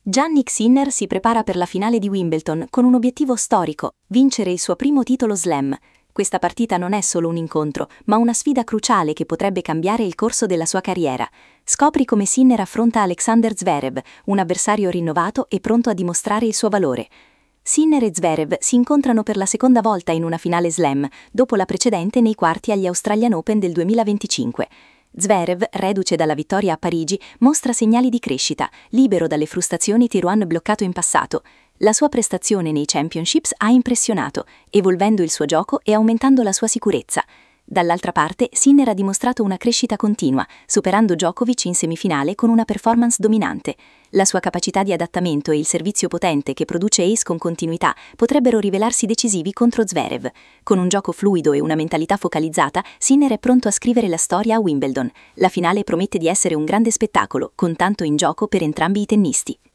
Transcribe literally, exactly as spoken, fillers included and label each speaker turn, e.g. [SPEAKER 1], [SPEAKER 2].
[SPEAKER 1] Jannik Sinner si prepara per la finale di Wimbledon con un obiettivo storico, vincere il suo primo titolo slam. Questa partita non è solo un incontro, ma una sfida cruciale che potrebbe cambiare il corso della sua carriera. Scopri come Sinner affronta Alexander Zverev, un avversario rinnovato e pronto a dimostrare il suo valore. Sinner e Zverev si incontrano per la seconda volta in una finale slam, dopo la precedente nei quarti agli Australian Open del duemilaventicinque. Zverev, reduce dalla vittoria a Parigi, mostra segnali di crescita, libero dalle frustrazioni che lo hanno bloccato in passato. La sua prestazione nei Championships ha impressionato, evolvendo il suo gioco e aumentando la sua sicurezza. Dall'altra parte, Sinner ha dimostrato una crescita continua, superando Djokovic in semifinale con una performance dominante. La sua capacità di adattamento e il servizio potente che produce ace con continuità potrebbero rivelarsi decisivi contro Zverev. Con un gioco fluido e una mentalità focalizzata, Sinner è pronto a scrivere la storia a Wimbledon. La finale promette di essere un grande spettacolo, con tanto in gioco per entrambi i tennisti.